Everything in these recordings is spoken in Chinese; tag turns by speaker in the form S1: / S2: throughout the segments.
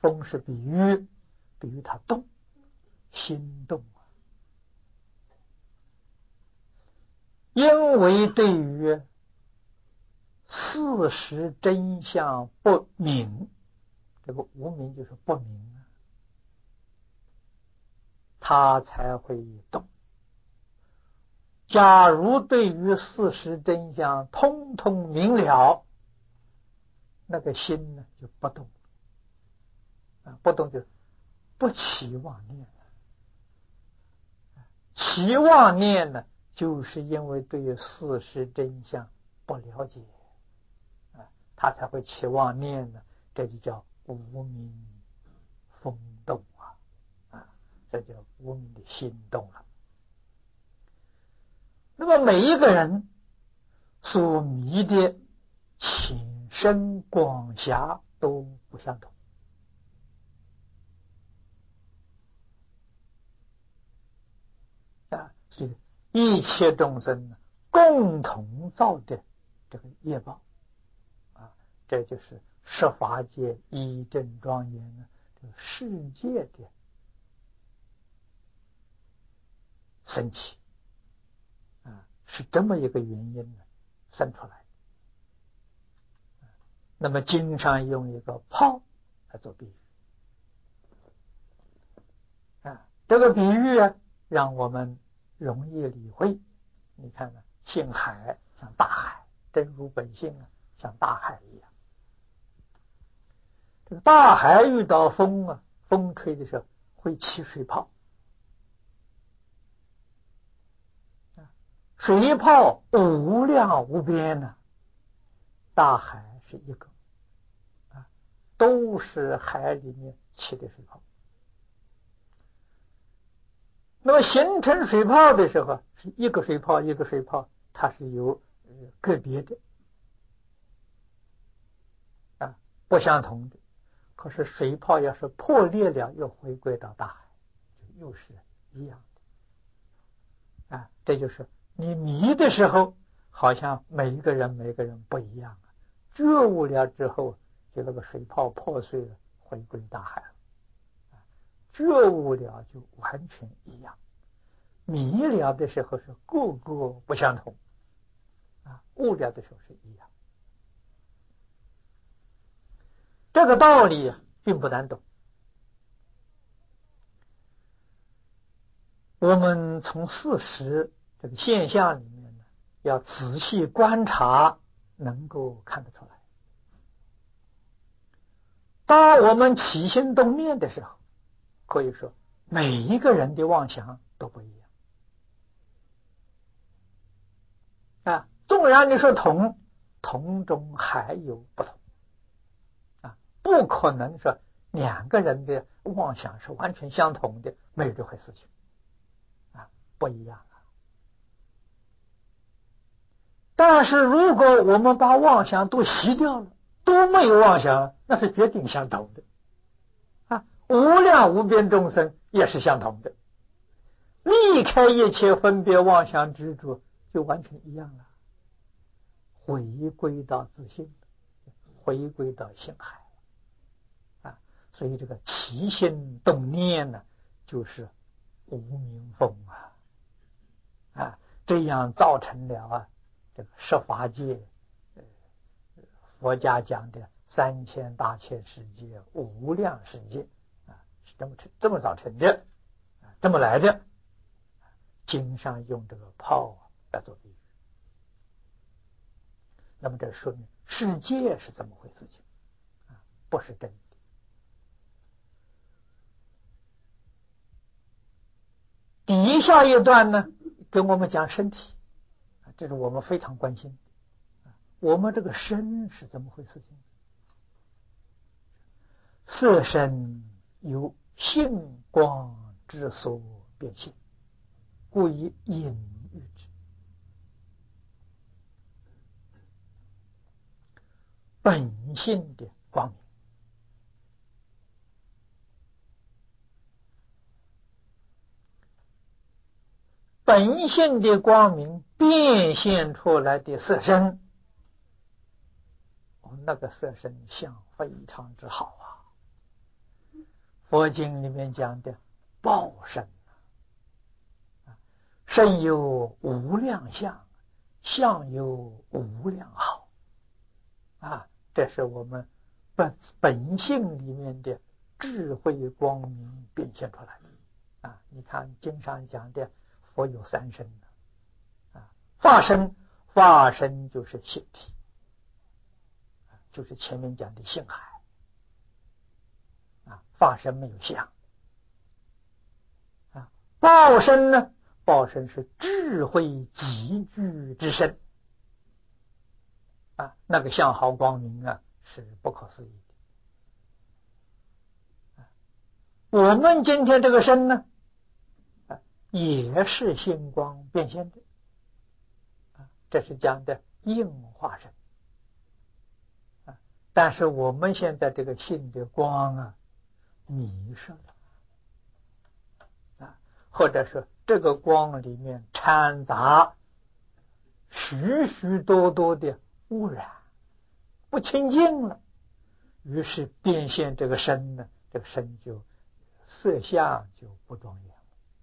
S1: 风是比喻它动，心动啊。因为对于事实真相不明，这个无明就是不明啊，他才会动。假如对于事实真相通通明了，那个心呢就不动啊，不动就不起妄念了。起妄念呢，就是因为对于事实真相不了解啊，他才会起妄念呢，这就叫无明风动啊，这叫无明的心动了。那么每一个人所迷的浅深广狭都不相同啊，所以一切众生共同造的这个业报啊，这就是十法界一真庄严呢，这个世界的升起啊，是这么一个原因呢生出来。那么经常用一个泡来做比喻啊，这个比喻啊，让我们容易理会。你看呢，性海像大海，真如本性啊，像大海一样。这个大海遇到风啊，风吹的时候会起水泡啊，水泡无量无边呢，大海是一个啊，都是海里面起的水泡。那么形成水泡的时候，是一个水泡一个水泡，它是有个别的啊，不相同的。可是水泡要是破裂了，又回归到大海，又是一样的啊。这就是你迷的时候，好像每一个人不一样啊。觉悟了之后，就那个水泡破碎了，回归大海了。觉悟了就完全一样。迷了的时候是个个不相同啊，悟了的时候是一样。这个道理并不难懂。我们从事实这个现象里面呢，要仔细观察，能够看得出来。当我们起心动念的时候，可以说每一个人的妄想都不一样啊。纵然你说同中还有不同啊，不可能说两个人的妄想是完全相同的，没有这回事情啊，不一样啊。但是如果我们把妄想都熄掉了，都没有妄想，那是决定相同的啊。无量无边众生也是相同的，离开一切分别妄想执着，就完全一样了，回归到自性，回归到性海啊。所以这个起心动念呢，就是无明风啊，这样造成了啊这个十法界佛家讲的3000大千世界无量世界啊，是这么造成的，这么来的。经上用这个泡来做比喻，那么这说明世界是怎么回事情啊，不是真的。底下一段呢，跟我们讲身体，这是我们非常关心的。我们这个身是怎么回事情？色身由性光之所变现，故以隐喻之。本性的光明，本性的光明变现出来的色身，那个色身相非常之好啊！ 佛经里面讲的报身，身有无量相，相有无量好这是我们本性里面的智慧光明变现出来的你看经上讲的佛有三身法身，法身就是性体，就是前面讲的性海法身没有相报身呢，报身是智慧集聚之身那个相好光明是不可思议的我们今天这个身呢也是星光变现的这是讲的应化身但是我们现在这个性的光迷失了或者是这个光里面掺杂许许多多的污染，不清净了，于是变现这个身呢，这个身就色相就不庄严了。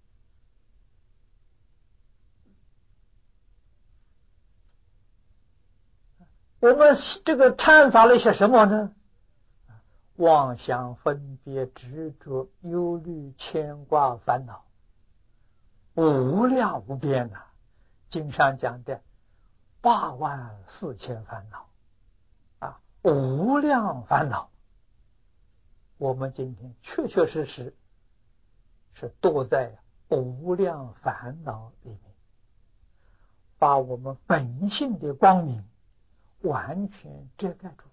S1: 我们这个掺杂了一些什么呢？妄想、分别、执着、忧虑、牵挂、烦恼，无量无边经上讲的84000烦恼无量烦恼，我们今天确确实实是堕在无量烦恼里面，把我们本性的光明完全遮盖住了。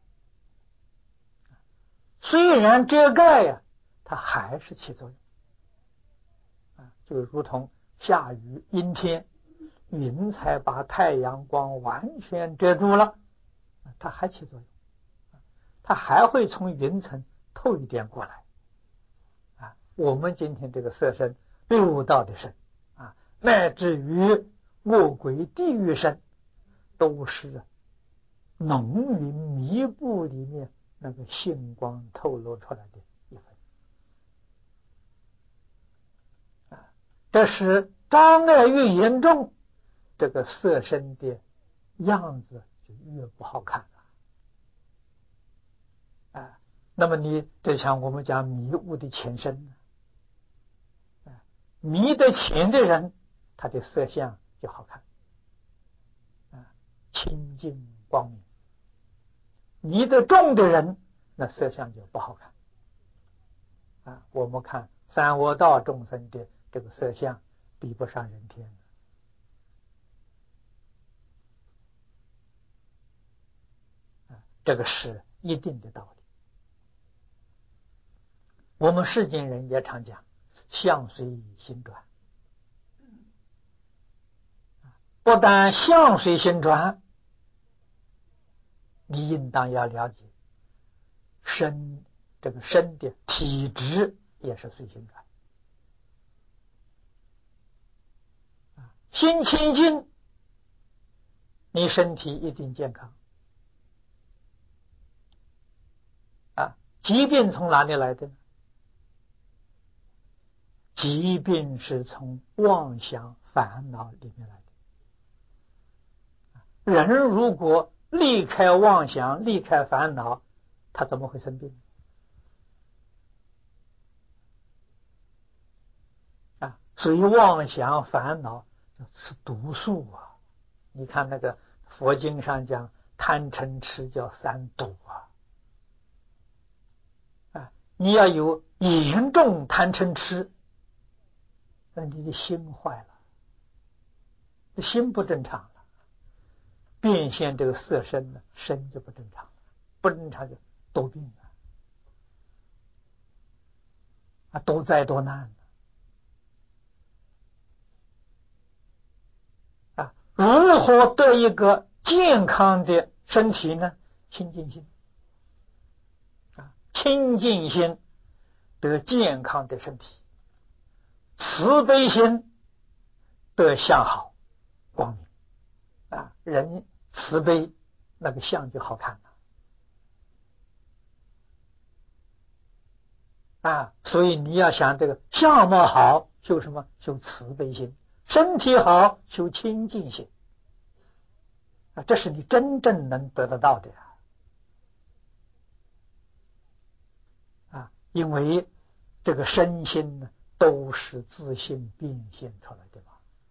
S1: 虽然遮盖它还是起作用就如同下雨阴天，云彩把太阳光完全遮住了，它还起作用，它还会从云层透一点过来我们今天这个色身、六道的身乃至于恶鬼地狱身，都是浓云密布里面那个星光透露出来的一份这是障碍越严重，这个色身的样子就越不好看那么你就像我们讲迷雾的前身迷得浅的人，他的色相就好看清净光明；迷得重的人，那色相就不好看我们看三恶道众生的这个色相比不上人天这个是一定的道理。我们世间人也常讲相随心转不但相随心转，你应当要了解这个身的体质也是随心转心清净，你身体一定健康疾病从哪里来的呢？疾病是从妄想烦恼里面来的人如果离开妄想，离开烦恼，他怎么会生病所以妄想烦恼是毒素你看那个佛经上讲贪嗔痴叫三毒你要有严重贪嗔痴，那你的心坏了，心不正常了，变现这个色身呢，身就不正常了，不正常就多病多灾多难如何得一个健康的身体呢？清净心清净心得健康的身体，慈悲心得相好光明人慈悲，那个相就好看所以你要想这个相貌好，修什么？修慈悲心；身体好，修清净心。这是你真正能得得到的因为这个身心呢，都是自性变现出来的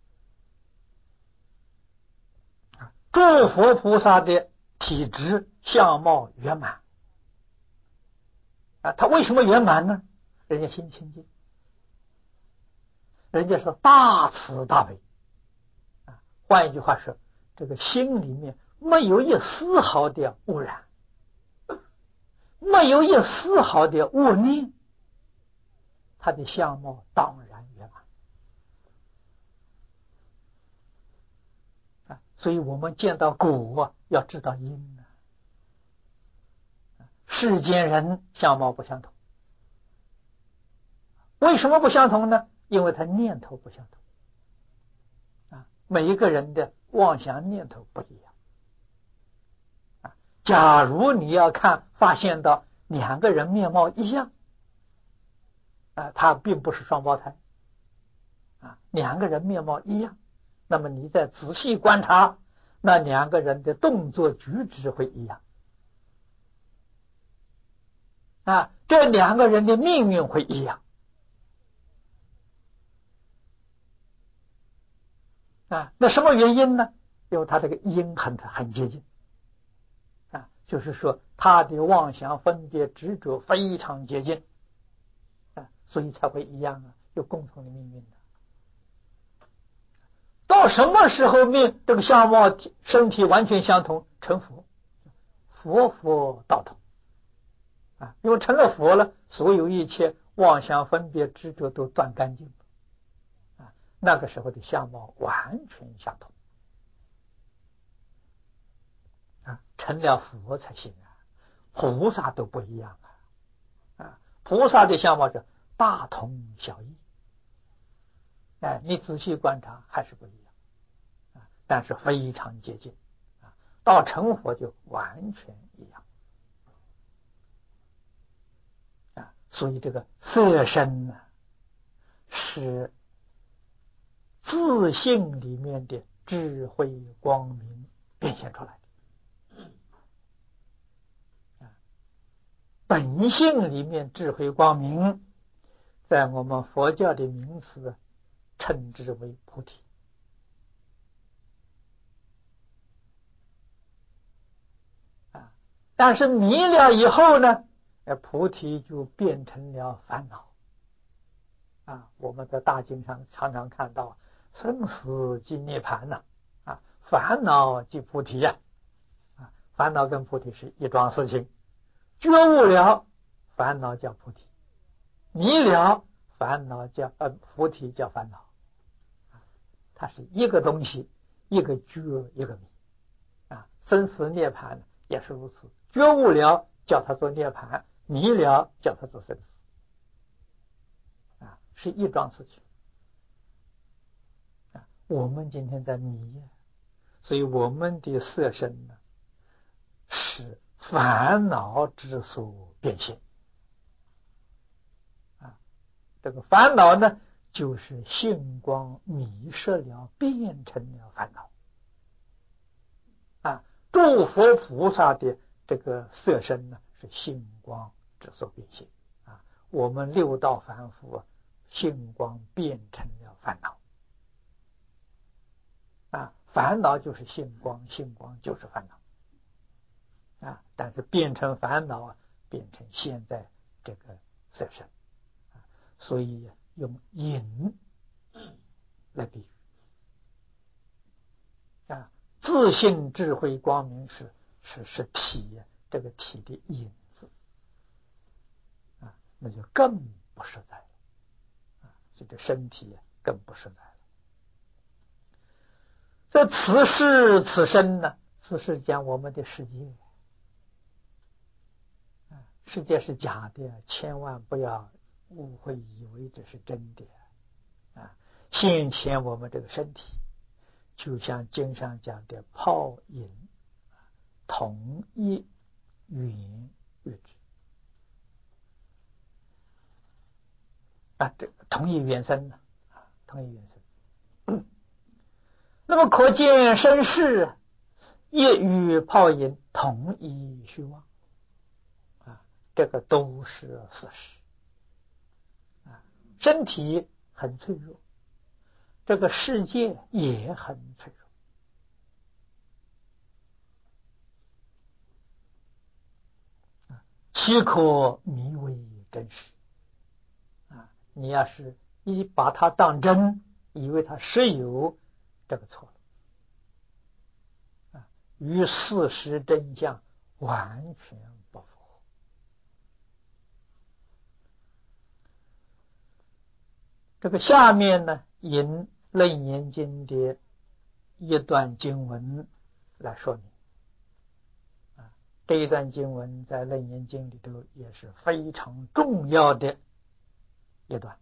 S1: 嘛。诸佛菩萨的体质相貌圆满他为什么圆满呢？人家心清净，人家是大慈大悲换一句话说，这个心里面没有一丝毫的污染，没有一丝毫的恶念，他的相貌当然圆满所以我们见到果要知道因世间人相貌不相同，为什么不相同呢？因为他念头不相同每一个人的妄想念头不一样假如你要发现到两个人面貌一样他并不是双胞胎两个人面貌一样，那么你再仔细观察，那两个人的动作举止会一样这两个人的命运会一样那什么原因呢？因为他这个因很接近就是说他的妄想分别执着非常接近所以才会一样有共同的命运到什么时候这个相貌身体完全相同？成佛，佛道同因为成了佛了，所有一切妄想分别执着都断干净那个时候的相貌完全相同成了佛才行菩萨都不一样菩萨的相貌是大同小异你仔细观察还是不一样但是非常接近到成佛就完全一样所以这个色身是自性里面的智慧光明变现出来的本性里面智慧光明在我们佛教的名词称之为菩提但是迷了以后呢菩提就变成了烦恼我们在大经上常常看到生死即涅槃烦恼即菩提烦恼跟菩提是一桩事情觉悟了烦恼叫菩提迷了烦恼叫菩提叫烦恼它是一个东西一个觉一个迷生死涅槃也是如此觉悟了叫它做涅槃迷了叫它做生死是一桩事情我们今天在迷所以我们的色身呢是烦恼之所变现这个烦恼呢就是性光迷失了变成了烦恼诸佛菩萨的这个色身呢是性光之所变现我们六道凡夫性光变成了烦恼烦恼就是性光，性光就是烦恼但是变成烦恼变成现在这个色身所以用隐来比喻自性智慧光明是体这个体的影子那就更不实在了这个身体更不实在了这此世此身呢此世讲我们的世界世界是假的千万不要误会以为这是真的现前我们这个身体就像经上讲的泡影同一缘月之这个同一原生呢，同一原生。那么可见身世业与泡影同一虚妄这个都是事实身体很脆弱，这个世界也很脆弱岂可迷为真实你要是一把它当真，以为它实有，这个错了与事实真相完全不符合。这个下面呢，引楞严经的一段经文来说明这一段经文在楞严经里头也是非常重要的一段。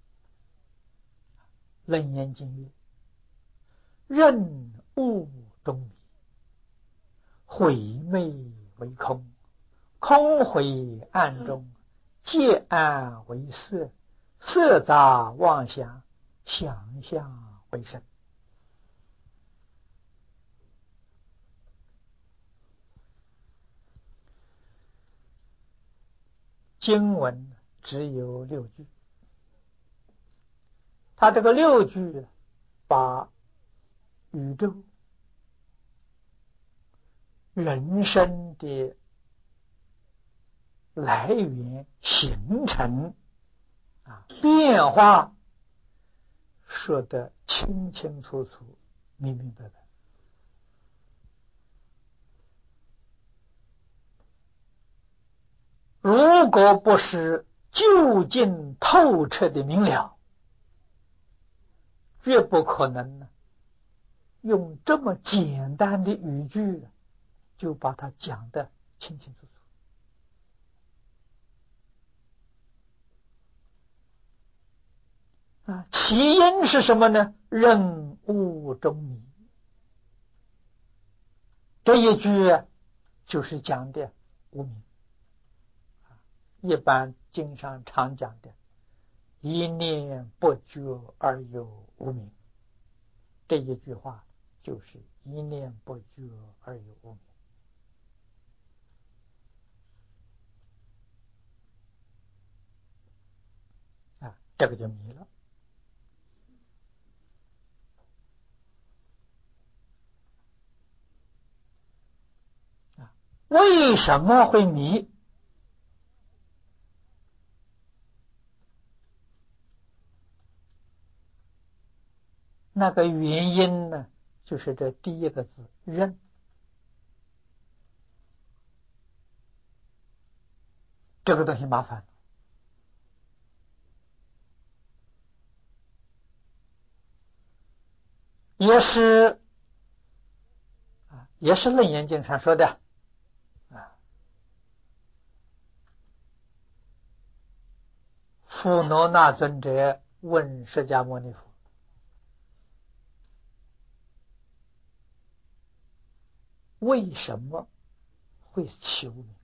S1: 楞严经曰：任物中迷，毁昧为空，空毁暗中，借暗为色，色杂妄想，想象为身。经文只有6句，他这个6句把宇宙人生的来源、形成变化说得清清楚楚、明明白白。如果不是究竟透彻的明了，绝不可能用这么简单的语句就把它讲得清清楚楚起因是什么呢？任物中迷，这一句就是讲的无明一般经常常讲的一念不觉而有无明，这一句话就是一念不觉而有无明这个就迷了为什么会迷？那个原因呢，就是这第一个字任。这个东西麻烦，也是楞严经上说的富罗那尊者问释迦牟尼佛：为什么会起无明？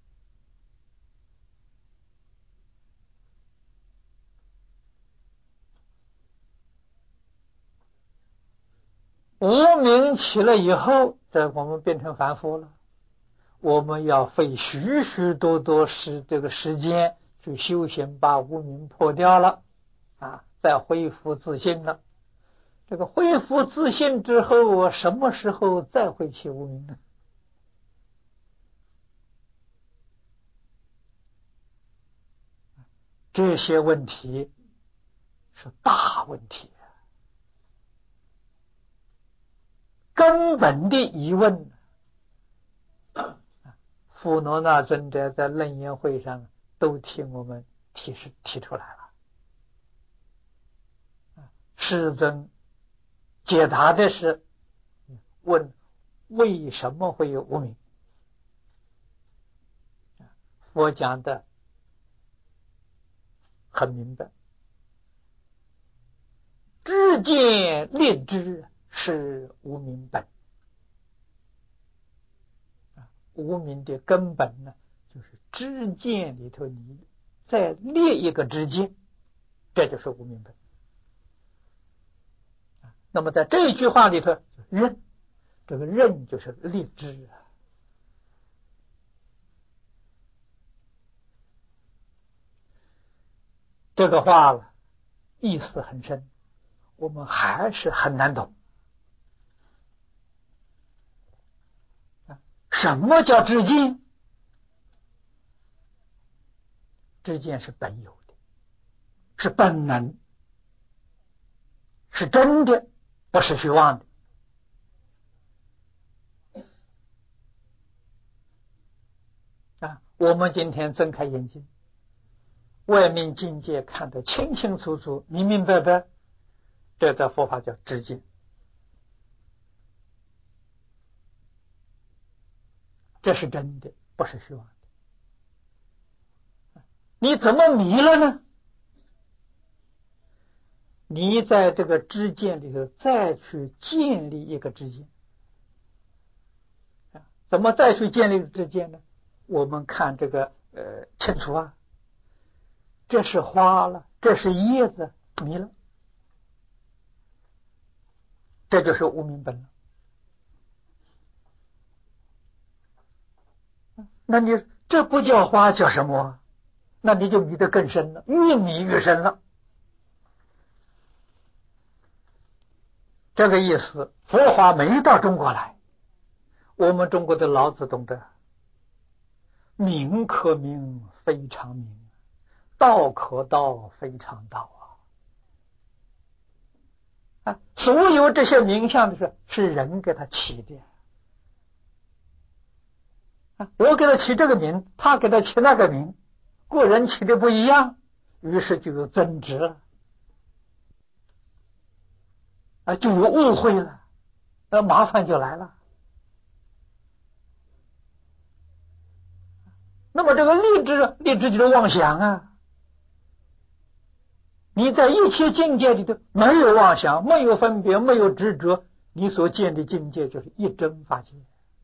S1: 无明起了以后，我们变成凡夫了，我们要费许许多多这个时间去修行，把无明破掉了再恢复自信了。这个恢复自信之后，我什么时候再会起无明呢？这些问题是大问题根本的疑问富罗那尊者在楞严会上都听我们提出来了世尊解答的是问为什么会有无明？我讲的很明白，知见立知是无明本无明的根本呢，就是知见里头你再列一个知见这就是无明本。那么在这一句话里头，认，这个认就是立志啊。这个话了，意思很深，我们还是很难懂。什么叫知见？知见是本有的，是本能，是真的，不是虚妄的。我们今天睁开眼睛，外面境界看得清清楚楚、明明白白，这在佛法叫知见。这是真的，不是虚妄的。你怎么迷了呢？你在这个知见里头再去建立一个知见。怎么再去建立知见呢？我们看这个清楚啊，这是花了，这是叶子，迷了，这就是无明本了。那你这不叫花叫什么？那你就迷得更深了，越迷越深了。这个意思，佛法没到中国来，我们中国的老子懂得，名可名，非常名；道可道，非常道啊！所有这些名相的是人给他起的。我给他起这个名，他给他起那个名，个人起的不一样，于是就有争执了，就有误会了，那麻烦就来了。那么这个立志就是妄想啊！你在一切境界里头没有妄想，没有分别，没有执着，你所见的境界就是一真法界。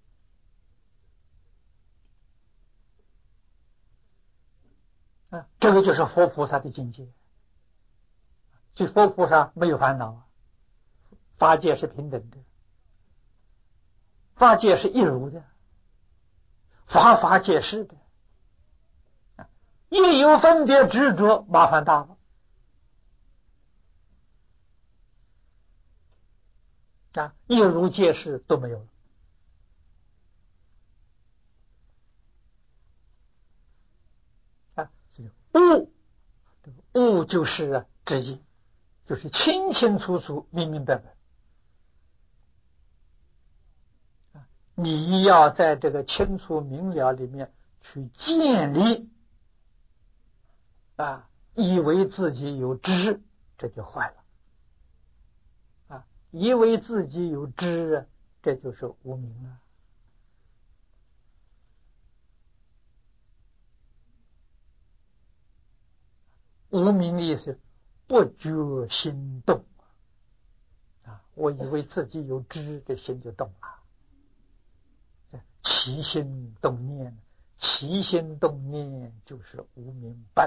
S1: 这个就是佛菩萨的境界。所以佛菩萨没有烦恼，法界是平等的，法界是一如的，法界是的。一有分别执着，麻烦大了。一如界事都没有了。悟就是知见，就是清清楚楚、明明白白。你要在这个清楚明了里面去建立以为自己有知，这就坏了。以为自己有知，这就是无明了。无明的意思，不觉心动我以为自己有知，这心就动了。起心动念，起心动念就是无明本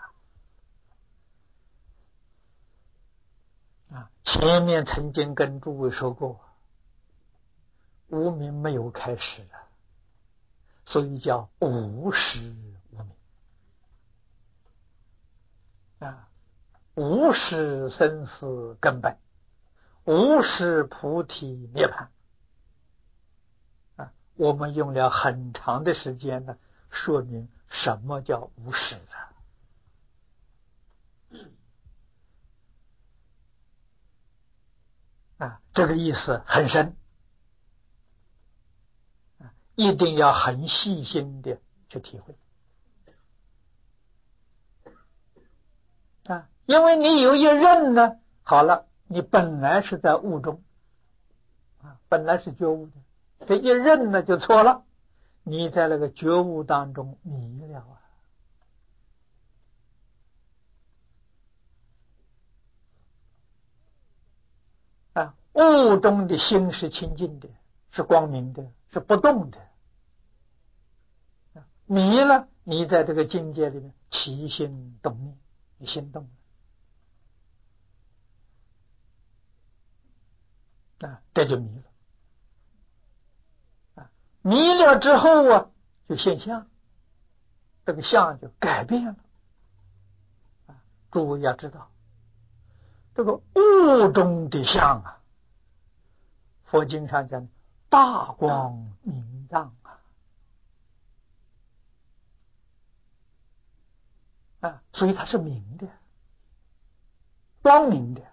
S1: 前面曾经跟诸位说过，无明没有开始所以叫无始无明无始生死根本，无始菩提涅槃我们用了很长的时间呢，说明什么叫无始这个意思很深一定要很细心的去体会因为你有一认呢，好了，你本来是在悟中本来是觉悟的，这一认呢就错了，你在那个觉悟当中迷了悟中的心是清净的，是光明的，是不动的迷了，你在这个境界里面起心动念，你心动了这就迷了。迷了之后就现象，这个相就改变了。诸位要知道，这个物中的相佛经上讲大光明藏所以它是明的，光明的。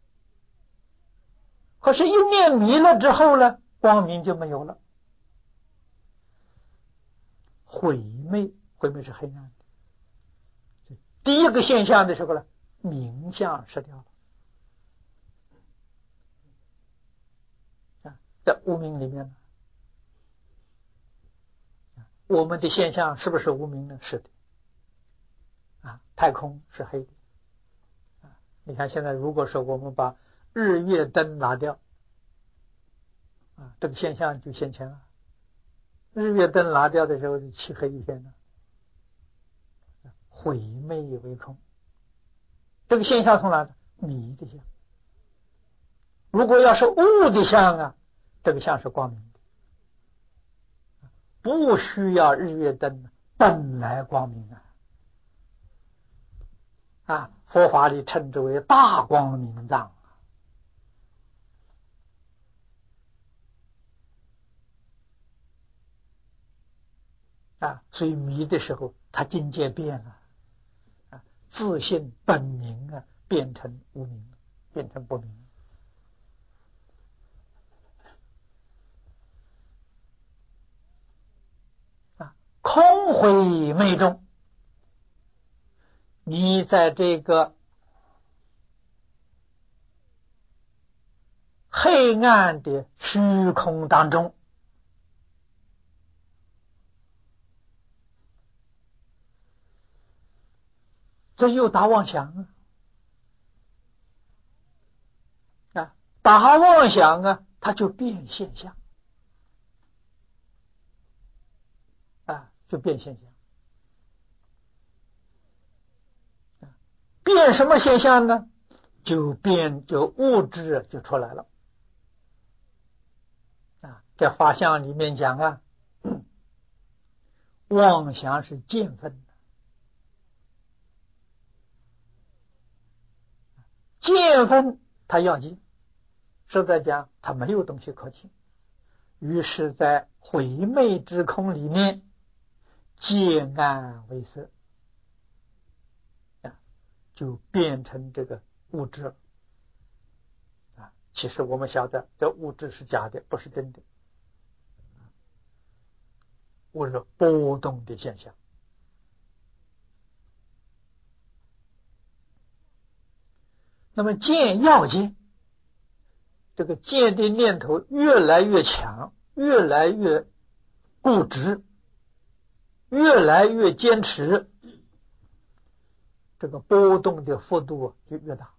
S1: 可是，一念迷了之后呢，光明就没有了，毁灭是黑暗的。第一个现象的时候呢，明相失掉了。在无明里面呢，我们的现象是不是无明呢？是的。太空是黑的。你看现在，如果说我们把日月灯拿掉，这个现象就现前了。日月灯拿掉的时候，就漆黑一片了，毁灭为空。这个现象从哪？迷的相。如果要是物的相这个相是光明的，不需要日月灯，本来光明佛法里称之为大光明藏。所以迷的时候，他境界变了，自信本明变成无明，变成不明。空毁昧中，你在这个黑暗的虚空当中，这又打妄想打妄想它就变现象就变现象。变什么现象呢？就物质就出来了。在法相里面讲妄想是见分的，见分它要见，实在讲它没有东西可见，于是在毁灭之空里面见暗为色就变成这个物质了其实我们晓得这物质是假的，不是真的，物质波动的现象。那么见要见，这个见的念头越来越强，越来越固执，越来越坚持，这个波动的幅度就越大。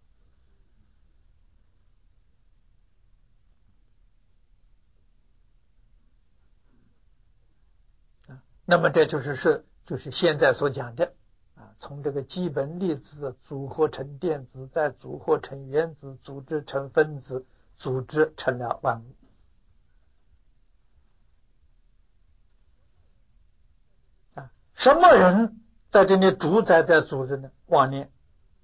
S1: 那么这就是现在所讲的从这个基本粒子组合成电子，再组合成原子，组织成分子，组织成了万物。什么人在这里主宰在组织呢？妄念，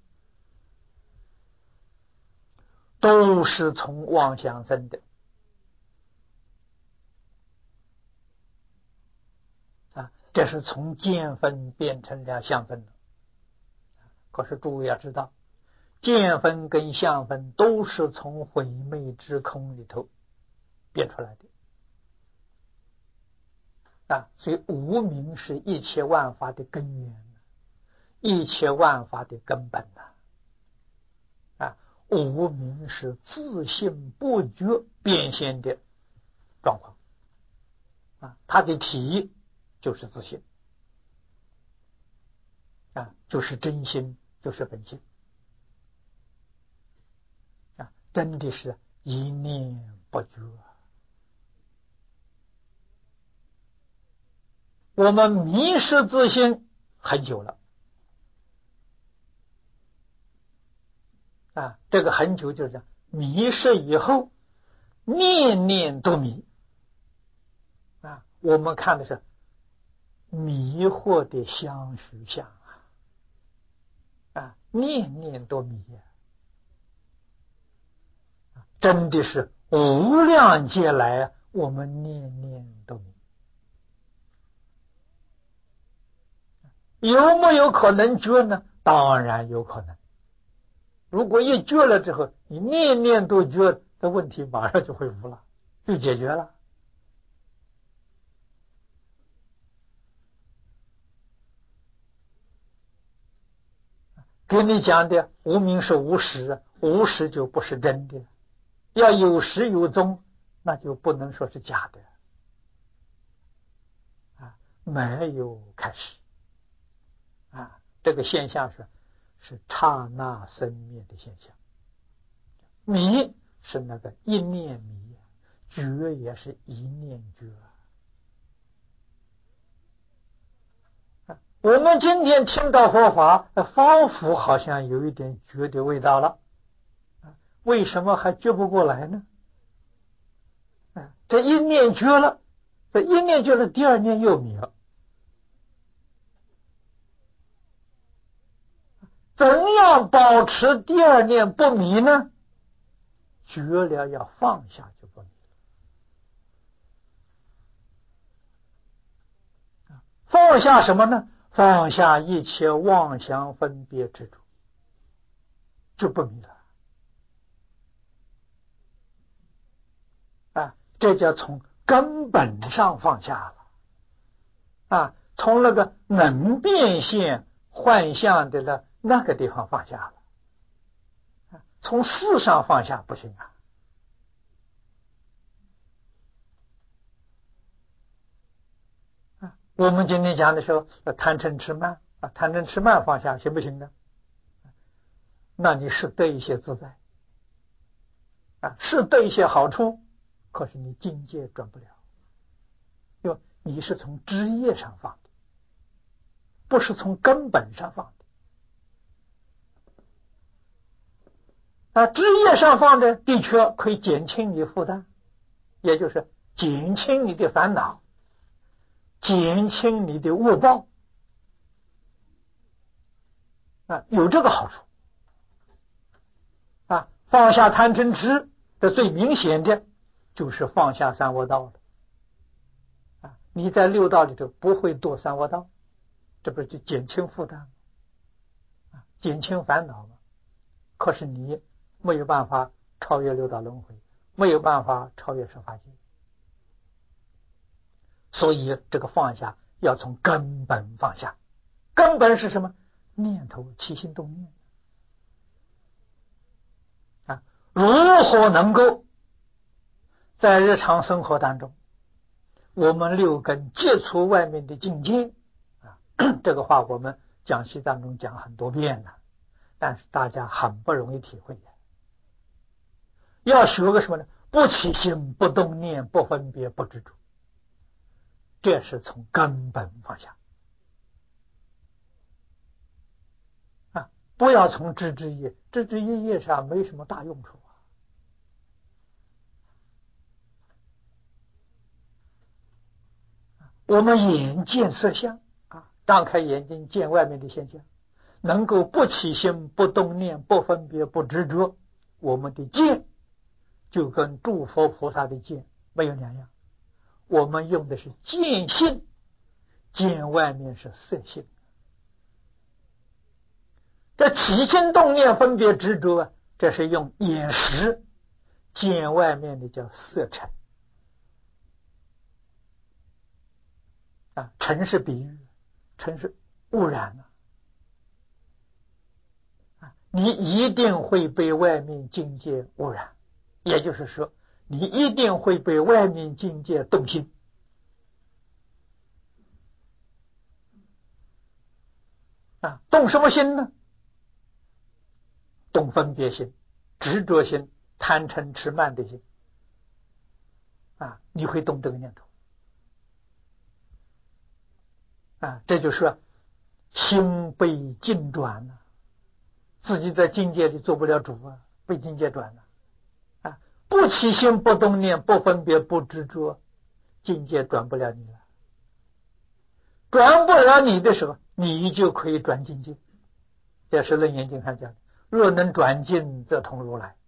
S1: 都是从妄想生的这是从见分变成了相分的。可是诸位要知道，见分跟相分都是从毁灭之空里头变出来的所以无明是一切万法的根源，一切万法的根本无明是自性不觉变现的状况它的体就是自性就是真心，就是本性真的是一念不觉我们迷失自性很久了这个很久就是迷失以后， 念念都迷啊！我们看的是迷惑的相续相啊，念念都迷啊！真的是无量劫来，我们念念都迷。有没有可能觉呢？当然有可能。如果一觉了之后，你念念都觉，这问题马上就会无了，就解决了。给你讲的无明是无实，无实就不是真的，要有实有踪，那就不能说是假的啊，没有开始啊，这个现象是刹那生灭的现象。迷是那个一念迷，觉也是一念觉。我们今天听到佛法，仿佛好像有一点觉的味道了，为什么还觉不过来呢？这一念觉了，这一念觉了，第二念又迷了。怎样保持第二念不迷呢？觉了要放下就不迷了。放下什么呢？放下一切妄想分别执着，就不迷了啊！这叫从根本上放下了啊！从那个能变现幻象的那个地方放下了，从事上放下不行啊！我们今天讲的时候，贪嗔痴慢啊，贪嗔痴慢放下行不行呢？那你是得一些自在啊，是得一些好处，可是你境界转不了，因为你是从枝叶上放的，不是从根本上放的。枝叶上放的的确可以减轻你的负担，也就是减轻你的烦恼，减轻你的恶报啊，有这个好处啊。放下贪嗔痴的最明显的就是放下三恶道了啊。你在六道里头不会堕三恶道，这不是就减轻负担啊，减轻烦恼吗？可是你没有办法超越六道轮回，没有办法超越十法界，所以这个放下要从根本放下。根本是什么？念头起心动念啊！如何能够在日常生活当中，我们六根接触外面的境界啊？这个话我们讲习当中讲很多遍了，但是大家很不容易体会。要学个什么呢？不起心，不动念，不分别，不执着，这是从根本放下啊！不要从枝枝叶，枝枝叶叶上没什么大用处啊！我们眼见色相啊，张开眼睛见外面的现象，能够不起心，不动念，不分别，不执着，我们的见就跟诸佛菩萨的见没有两样。我们用的是见性，见外面是色性。这起心动念分别执着啊，这是用眼识，见外面的叫色尘啊，尘是比喻，尘是污染啊，你一定会被外面境界污染，也就是说你一定会被外面境界动心啊。动什么心呢？动分别心、执着心、贪嗔痴慢的心啊，你会动这个念头啊，这就是心被境转了，自己在境界里做不了主啊，被境界转了啊。 不起心不动念，不分别不执着，境界转不了你了。转不了你的时候，你就可以转境界。这是《楞严经》上讲的，若能转境，则同如来。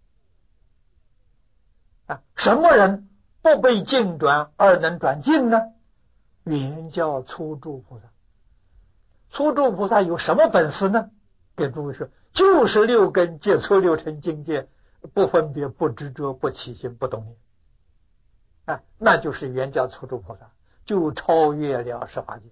S1: 什么人不被境转而能转境呢？原教初住菩萨。初住菩萨有什么本事呢？给诸位说，就是六根接触六尘境界，不分别不执着不起心不动念，那就是原教初住菩萨，就超越了十法界。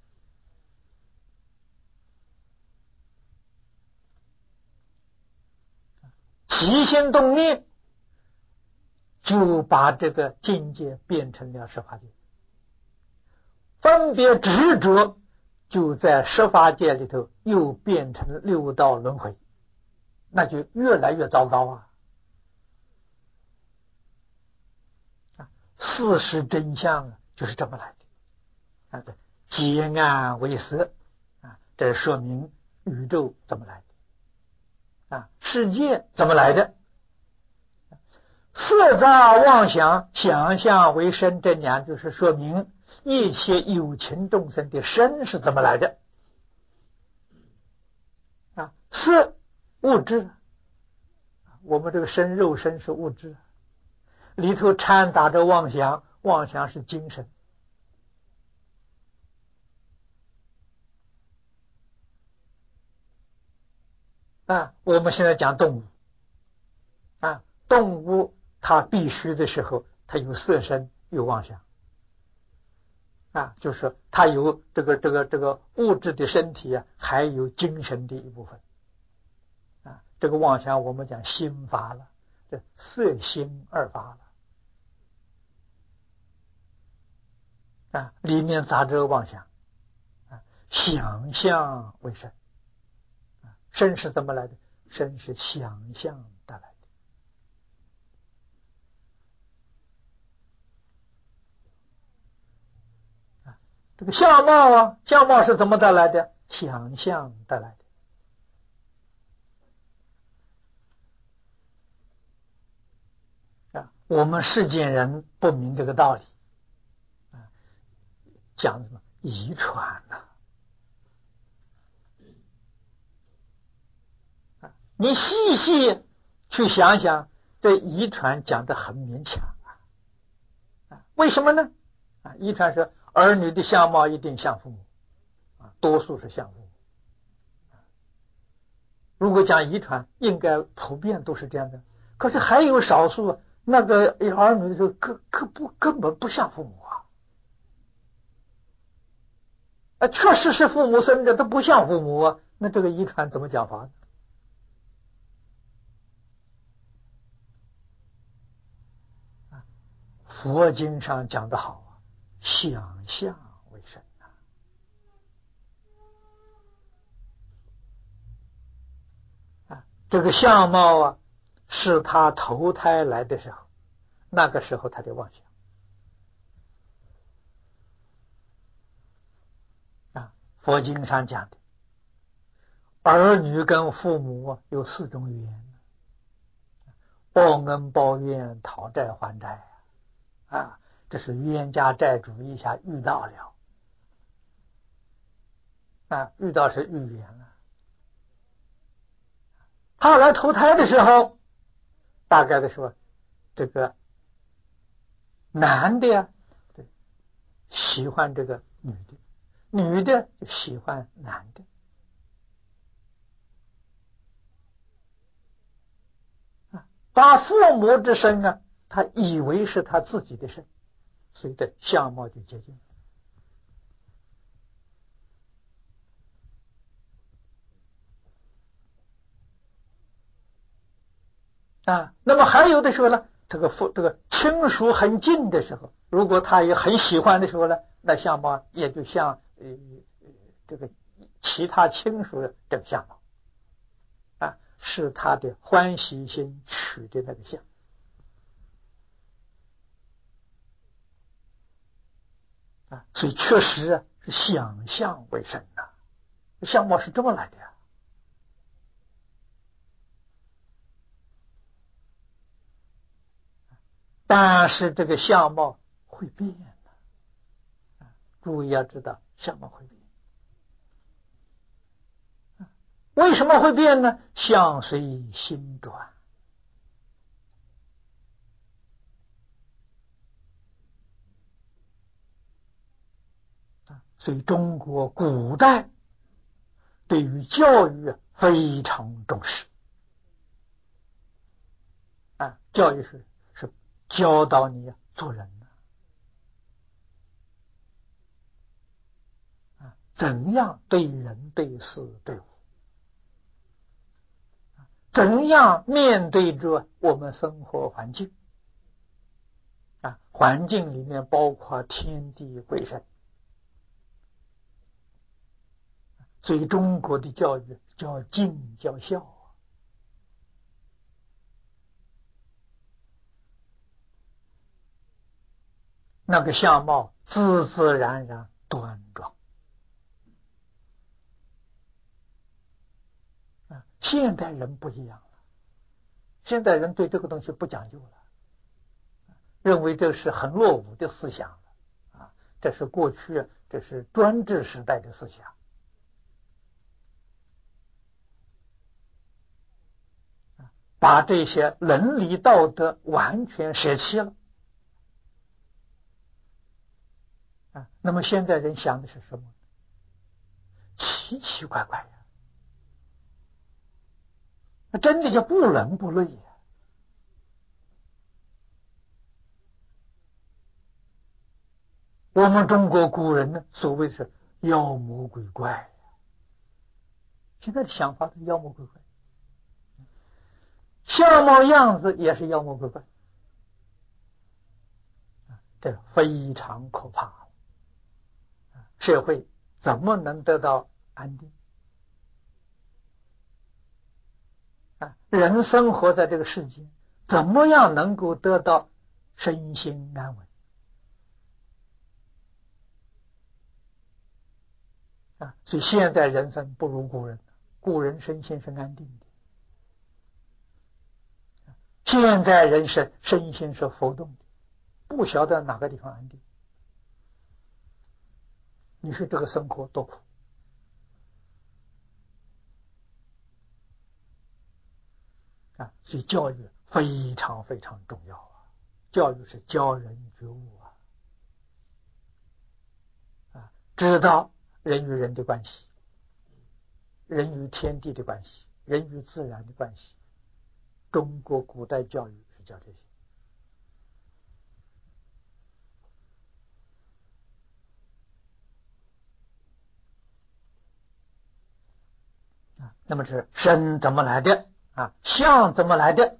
S1: 起心动念就把这个境界变成了十法界，分别执着就在十法界里头又变成六道轮回，那就越来越糟糕事实真相就是这么来的结暗为色这说明宇宙怎么来的世界怎么来的？色杂妄想，想象为身，这两就是说明一切有情众生的身是怎么来的色物质，我们这个身肉身是物质，里头掺杂着妄想，妄想是精神我们现在讲动物动物它必须的时候，它有色身有妄想就是它有这个物质的身体还有精神的一部分这个妄想我们讲心法了，这色心二法了里面杂着妄想想象为身身是怎么来的？身是想象带来的这个相貌相貌是怎么带来的？想象带来的我们世间人不明这个道理讲什么遗传你细细去想想，这遗传讲得很勉强为什么呢？遗传是儿女的相貌一定像父母多数是像父母如果讲遗传，应该普遍都是这样的。可是还有少数那个儿女的时候根本不像父母确实是父母生的，都不像父母那这个遗传怎么讲法呢？佛经上讲得好想象为身这个相貌是他投胎来的时候，那个时候他的妄想佛经上讲的儿女跟父母有4种缘报恩报怨，讨债还债这是冤家债主一下遇到了遇到是遇缘了他来投胎的时候，大概的说这个男的喜欢这个女的，女的就喜欢男的把父母之身他以为是他自己的身，所以的相貌就接近那么还有的时候呢，这个亲属很近的时候，如果他也很喜欢的时候呢，那相貌也就像这个其他亲属的这个相貌是他的欢喜心取的那个相所以确实是想象为身相貌是这么来的但是这个相貌会变的，注意要知道相貌会变。为什么会变呢？相随心转。所以中国古代对于教育非常重视教育是教导你做人怎样对人对事对物，怎样面对着我们生活环境环境里面包括天地鬼神。所以中国的教育叫敬叫孝那个相貌自自然然端庄现代人不一样了，现代人对这个东西不讲究了，认为这是很落伍的思想这是过去这是专制时代的思想把这些伦理道德完全舍弃了那么现在人想的是什么？奇奇怪怪真的叫不伦不类我们中国古人呢，所谓是妖魔鬼怪现在的想法是妖魔鬼怪，相貌样子也是妖魔鬼怪这非常可怕社会怎么能得到安定人生活在这个世界怎么样能够得到身心安稳所以现在人生不如古人，古人身心是安定的，现在人生身心是浮动的，不晓得哪个地方安定。你说这个生活多苦所以教育非常非常重要教育是教人觉悟知道人与人的关系，人与天地的关系，人与自然的关系。中国古代教育是教这些那么是身怎么来的相怎么来的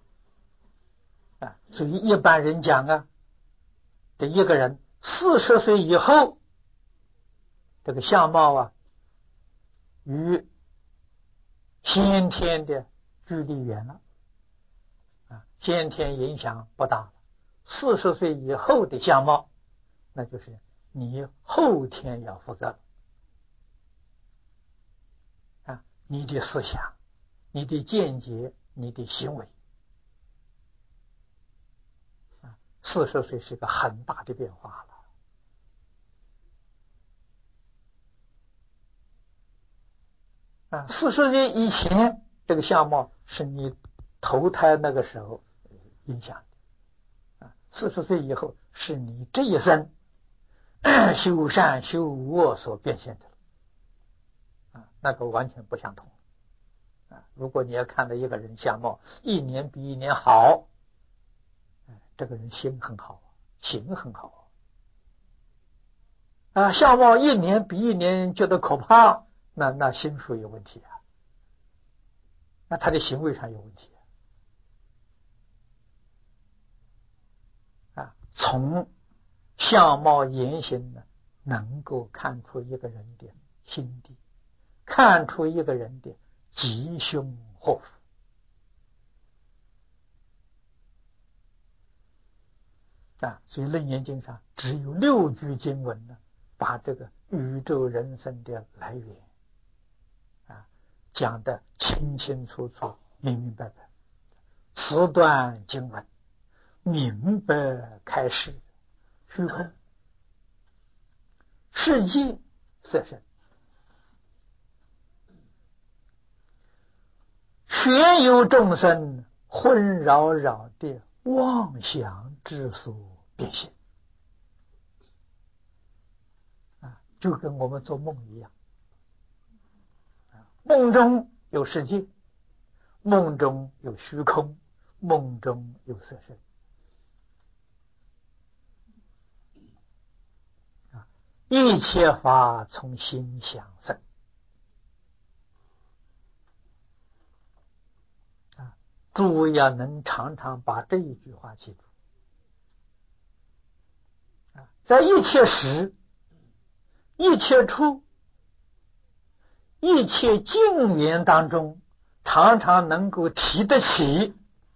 S1: 所以一般人讲这一个人40岁以后这个相貌与先天的距离远了先天影响不大了40岁以后的相貌那就是你后天要负责你的思想你的见解你的行为40岁是个很大的变化了40岁以前这个相貌是你投胎那个时候影响的40岁以后是你这一生修善修恶所变现的那个完全不相同如果你要看到一个人相貌一年比一年好这个人心很好行很好相貌一年比一年觉得可怕那心术有问题那他的行为上有问题从相貌言行呢能够看出一个人的心地，看出一个人的吉凶祸福所以《楞严经》上只有6句经文呢，把这个宇宙人生的来源讲得清清楚楚明明白白，此段经文明白开示虚空世界色身，全有众生混扰扰的妄想之所变现就跟我们做梦一样，梦中有世界，梦中有虚空，梦中有色身一切法从心想生诸位要能常常把这一句话记住在一切时、一切处、一切境缘当中，常常能够提得起，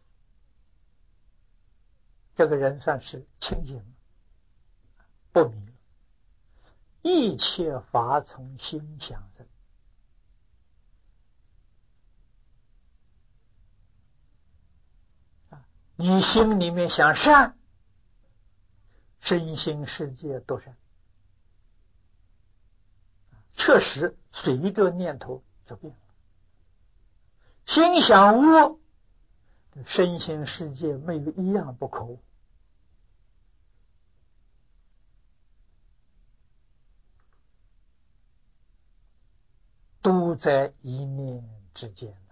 S1: 这个人算是清醒了，不迷了。一切法从心想生你心里面想善，身心世界都善，确实随着念头就变了。心想恶，身心世界没有一样不可恶，都在一念之间。